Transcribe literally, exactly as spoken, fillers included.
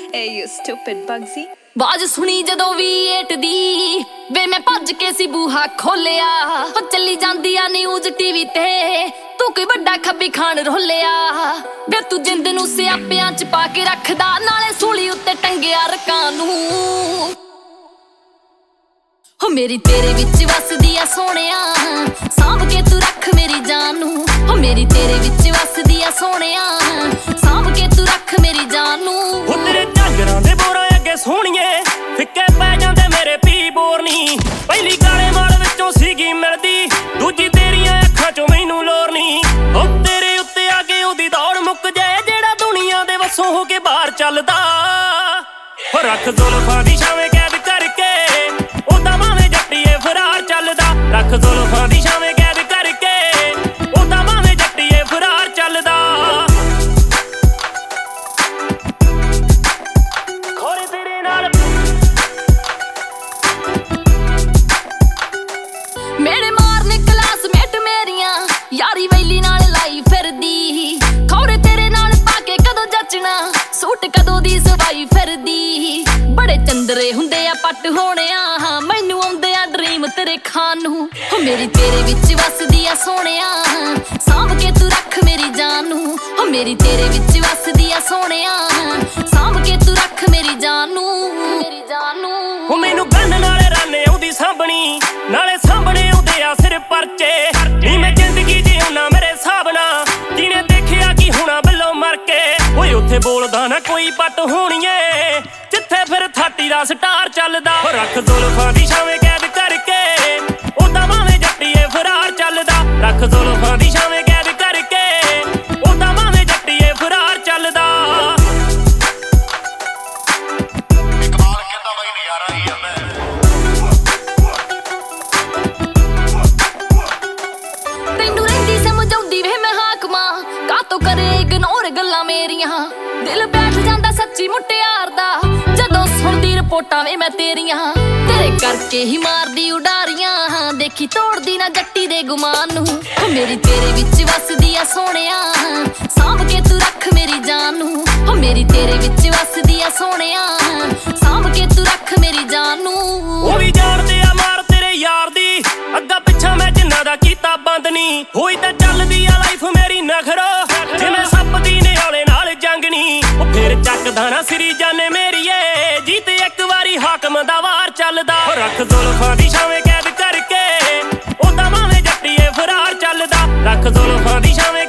Hey you stupid Bugsy। ਬਾਜ ਸੁਣੀ ਜਦੋਂ ਵੀ ਏਟ ਦੀ ਵੇ ਮੈਂ ਭੱਜ ਕੇ ਸੀ ਬੂਹਾ ਖੋਲਿਆ। ਉਹ ਚੱਲੀ ਜਾਂਦੀ ਆ ਨਿਊਜ਼ ਟੀਵੀ ਤੇ ਤੂੰ ਕੋਈ ਵੱਡਾ ਖੱਬੀ ਖਾਨ ਰੋਲਿਆ। ਵੇ ਤੂੰ ਜਿੰਦ ਨੂੰ ਸਿਆਪਿਆਂ ਚ ਪਾ ਕੇ ਰੱਖਦਾ ਨਾਲੇ ਸੂਲੀ ਉੱਤੇ ਟੰਗਿਆ ਰਕਾਂ ਨੂੰ। ਹੋ ਮੇਰੀ ਤੇਰੇ ਵਿੱਚ ਵਸਦੀ ਆ ਸੋਹਣਿਆ ਸਾਂਭ ਕੇ ਤੂੰ ਰੱਖ ਮੇਰੀ ਜਾਨ ਨੂੰ। ਹੋ ਮੇਰੀ ਤੇਰੇ ਵਿੱਚ ਵਸਦੀ ਆ ਸੋਹਣਿਆ ਸਾਂਭ ਕੇ ਤੂੰ ਰੱਖ ਮੇਰੀ ਜਾਨ ਨੂੰ। ਹੋ ਤੇਰੇ ਝਾਂਜਰਾਂ ਦੇ ਬੋਰਾਂ ਅੱਗੇ ਸੋਹਣੀਏ ਫਿੱਕੇ ਪੈ ਜਾਂਦੇ ਮੇਰੇ ਪੀ ਬੋਰਨੀ। ਪਹਿਲੀ ਕਾਲੇ ਮਾਲ ਵਿੱਚੋਂ ਸੀਗੀ ਮਿਲਦੀ ਦੂਜੀ ਤੇਰੀਆਂ ਅੱਖਾਂ ਚੋਂ ਮੈਨੂੰ ਲੋਰ ਨੀ। ਹੋ ਤੇਰੇ ਉੱਤੇ ਆ ਕੇ ਉਹਦੀ ਦੌੜ ਮੁੱਕ ਜਾਏ ਜਿਹੜਾ ਦੁਨੀਆ ਦੇ ਵੱਸੋਂ ਹੋ ਕੇ ਬਾਹਰ ਚੱਲਦਾ। ਹੋ ਰੱਖ ਜ਼ੁਲਫਾਂ ਦੀ ਛਾਵੇਂ ਕੈਦ ਕਰਕੇ ਉਹਦਾ ਭਾਵੇਂ ਜੱਟੀਏ ਫਰਾਰ ਚੱਲਦਾ। ਰੱਖ ਜ਼ੁਲਫਾਂ ਦੀ ਛਾਵੇਂ ਕੈਦ ਕਰਕੇ ਉਹਦਾ ਭਾਵੇਂ ਜੱਟੀਏ ਫਰਾਰ ਚੱਲਦਾ। ਖੋਰੇ ਤੇਰੇ ਨਾਲ ਮੇਰੇ ਮਾਰਨੇ ਕਲਾਸਮੇਟ ਮੇਰੀਆਂ ਯਾਰੀ ਵੈਲੀ ਨਾਲ ਲਾਈ ਫਿਰਦੀ। ਖੌਰੇ ਤੇਰੇ ਨਾਲ ਪਾ ਕੇ ਕਦੋਂ ਜੱਚਣਾ ਸੂਟ ਕਦੋਂ ਦੀ ਸਵਾਈ ਫਿਰਦੀ। ਬੜੇ ਚੰਦਰੇ ਹੁੰਦੇ ਆ ਪੱਟ ਹੋਣਿਆ ਮੈਨੂੰ ਆਉਂਦੇ ਆ ਡ੍ਰੀਮ ਤੇਰੇ ਖਾਨ ਨੂੰ। ਹੋ ਮੇਰੀ ਤੇਰੇ ਵਿੱਚ ਵਸਦੀ ਆ ਸੋਹਣਿਆ ਸਾਂਭ ਕੇ ਤੂੰ ਰੱਖ ਮੇਰੀ ਜਾਨ ਨੂੰ। ਹੋ ਮੇਰੀ ਤੇਰੇ ਵਿੱਚ ਵਸਦੀ ਆ ਸੋਹਣਿਆ ਸਾਂਭ ਕੇ ਤੂੰ ਰੱਖ ਮੇਰੀ ਜਾਨ ਨੂੰ ਮੇਰੀ ਜਾਨ ਨੂੰ। ਹੋ ਮੈਨੂੰ ਗੰਨ ਨਾਲੇ ਰਾਨੇ ਆਉਂਦੀ ਸਾਂਭਣੀ ਨਾਲੇ ਸਾਂਭਣੇ ਆਉਂਦੇ ਆ ਸਿਰ ਪਰਚੇ। ਨੀ ਮੈਂ ਜ਼ਿੰਦਗੀ ਜਿਉਣਾ ਮੇਰੇ ਹਿਸਾਬ ਨਾਲ ਜਿਹਨੇ ਦੇਖਿਆ ਕੀ ਹੋਣਾ ਬੱਲੋਂ ਮਰ ਕੇ। ਓਏ ਉੱਥੇ ਬੋਲਦਾ ਨਾ ਕੋਈ ਪੱਟ ਹੋਣੀਏ ਜਿੱਥੇ ਫਿਰ ਥਾਟੀ ਦਾ ਸਟਾਰ ਚੱਲਦਾ। ਹੋ ਰੱਖ ਜ਼ੁਲਫਾਂ ਦੀ ਛਾਵੇਂ ਕੈਦ ਕਰਕੇ ਉਹਦਾ ਭਾਵੇਂ ਜੱਟੀਏ ਫਰਾਰ ਚੱਲਦਾ। ਰੱਖ ਜ਼ੁਲਫਾਂ ਦੀ ਛਾਵੇਂ ਕੈਦ ਕਰਕੇ ਉਹਦਾ ਭਾਵੇਂ ਜੱਟੀਏ ਫਰਾਰ ਚੱਲਦਾ। ਤੈਨੂੰ ਰਹਿੰਦੀ ਸਮਝਾਉਂਦੀ ਵੇ ਮੈਂ ਹਾਕਮਾਂ ਕਾਤੋਂ ਕਰੇ ਇਗਨੋਰ ਗੱਲਾਂ ਮੇਰੀਆਂ। ਦਿਲ ਬੈਠ ਜਾਂਦਾ ਸੱਚੀ ਮੁਟਿਆਰ ਦਾ ਜਦੋਂ ਸੁਣਦੀ ਰਿਪੋਰਟਾਂ ਵੇ ਮੈਂ ਤੇਰੀਆਂ। ਤੇਰੇ ਕਰਕੇ ਹੀ ਮਾਰਦੀ ਉਡਾਰੀਆਂ ਦੇਖੀ ਤੋੜਦੀ ਨਾ ਜੱਟੀ ਦੇ ਗੁਮਾਨ ਨੂੰ। ਹੋ ਮੇਰੀ ਤੇਰੇ ਵਿੱਚ ਵਸਦੀ ਆ ਸੋਹਣਿਆ ਸਾਂਭ ਕੇ ਤੂੰ ਰੱਖ ਮੇਰੀ ਜਾਨ ਨੂੰ। ਹੋ ਮੇਰੀ ਤੇਰੇ ਵਿੱਚ ਵਸਦੀ ਆ ਸੋਹਣਿਆ ਸਾਂਭ ਕੇ ਤੂੰ ਰੱਖ ਮੇਰੀ ਜਾਨ ਨੂੰ। ਉਹ ਵੀ ਜਾਣਦੇ ਆ ਮਾਰ ਤੇਰੇ ਯਾਰ ਦੀ ਅੱਗਾ ਪਿੱਛਾ ਮੈਂ ਜਿੰਨਾ ਦਾ ਕੀਤਾ ਬੰਦ ਨੀ। ਹੋਈ ਤਾਂ ਚੱਲਦੀ ਆ ਲਾਈਫ ਮੇਰੀ ਨਖਰਾ ਜਿਵੇਂ ਸੱਪ ਦੀ ਨਿਹਾਲੇ ਨਾਲ ਜੰਗਣੀ। ਉਹ ਫਿਰ ਚੱਕਦਾ ਨਾ ਸਰੀ ਜਾਨੇ ਮੇਰੀਏ ਜੀਤ ਇੱਕ ਵਾਰੀ ਹਾਕਮ ਦਾ ਵਾਰ ਚੱਲਦਾ। ਰੱਖ ਜ਼ੁਲਫਾਂ ਦੀ ਛਾਵੇਂ ਕੈਦ ਕਰਕੇ ਉਹਦਾ ਭਾਵੇਂ ਜੱਟੀਏ ਫਰਾਰ ਚੱਲਦਾ। ਰੱਖ ਜ਼ੁਲਫਾਂ ਦੀ ਛਾਵੇਂ